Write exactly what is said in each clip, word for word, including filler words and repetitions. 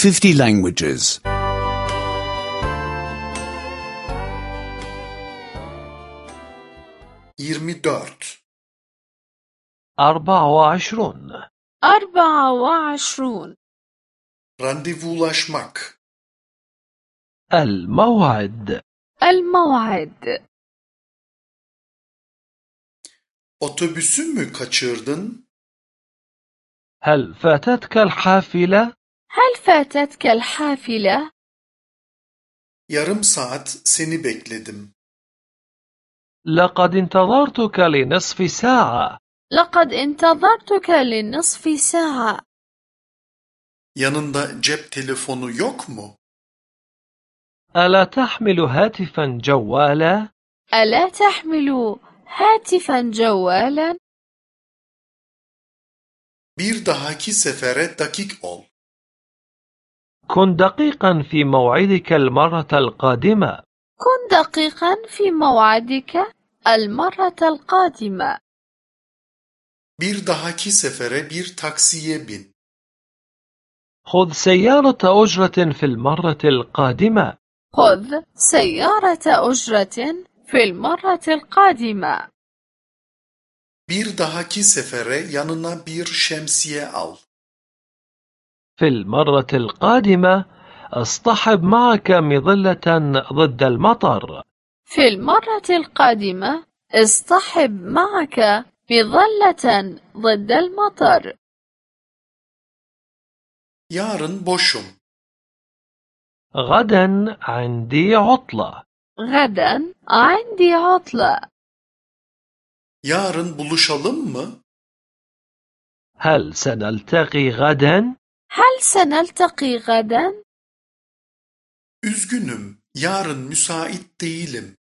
fifty languages. yirmi dört أربعة وعشرون أربعة وعشرون randevulaşmak الموعد الموعد otobüsü mü kaçırdın? هل فاتتك الحافلة؟ هل فاتتك الحافلة؟ Yarım saat seni bekledim. لقد انتظرتك لنصف ساعة. لقد انتظرتك لنصف ساعة. Yanında cep telefonu yok mu? ألا تحمل هاتفا جوالا؟ ألا تحمل هاتفا جوالا؟ Bir dahaki sefere dakik ol. كن دقيقا في موعدك المرة القادمة. كن دقيقا في موعدك المرة القادمة. Bir dahaki sefere bir taksiye bin. خذ سيارة أجرة في المرة القادمة. خذ سيارة أجرة في المرة القادمة. Bir dahaki sefere yanına bir şemsiye al. في المرة القادمة اصطحب معك مظلة ضد المطر. في المرة القادمة اصطحب معك مظلة ضد المطر. Yarın boşum. غدا عندي عطلة. غدا عندي عطلة. Yarın buluşalım mı? هل سنلتقي غدا؟ هل سنلتقي غدا؟ Üzgünüm, yarın müsait değilim.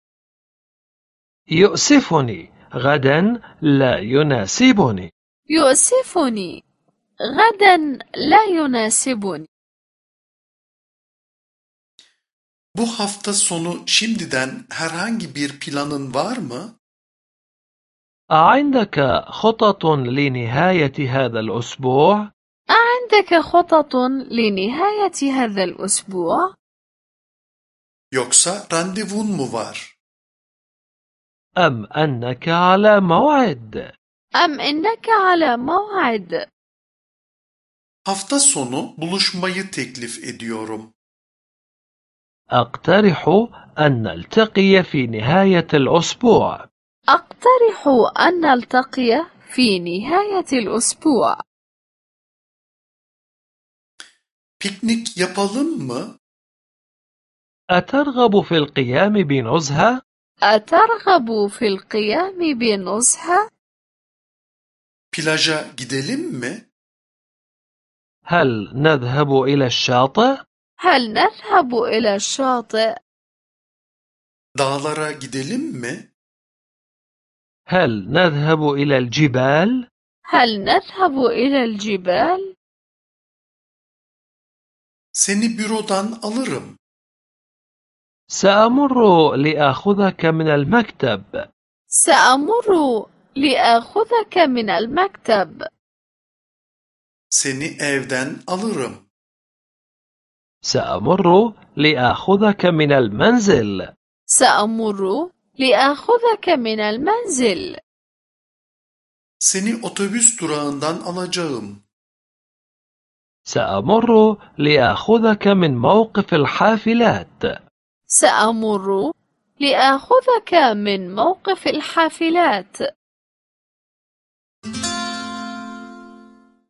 يؤسفني، غدا لا يناسبني. يؤسفني، غدا لا يناسبني. Bu hafta sonu şimdiden herhangi bir planın var mı? أعندك خطط لنهاية هذا الأسبوع؟ أعندك خطط لنهاية هذا الأسبوع؟ Yoksa randevun mu var? أم أنك على موعد؟ أم إنك على موعد؟ Hafta sonu buluşmayı teklif ediyorum. أقترح أن نلتقي في نهاية الأسبوع. أقترح أن نلتقي في نهاية الأسبوع. Piknik yapalım mı? أترغب في القيام بنزهة؟ أترغب في القيام بنزهة؟ Plaja gidelim mi? هل نذهب إلى الشاطئ؟ هل نذهب إلى الشاطئ؟ Dağlara gidelim mi? هل نذهب إلى الجبال؟ هل نذهب إلى الجبال؟ Seni bürodan alırım. سأمر لآخذك من المكتب. سأمر لآخذك من المكتب. Seni evden alırım. سأمر لآخذك من المنزل. سأمر لآخذك من المنزل. Seni otobüs durağından alacağım. سأمر لآخذك من موقف الحافلات. سأمر لآخذك من موقف الحافلات.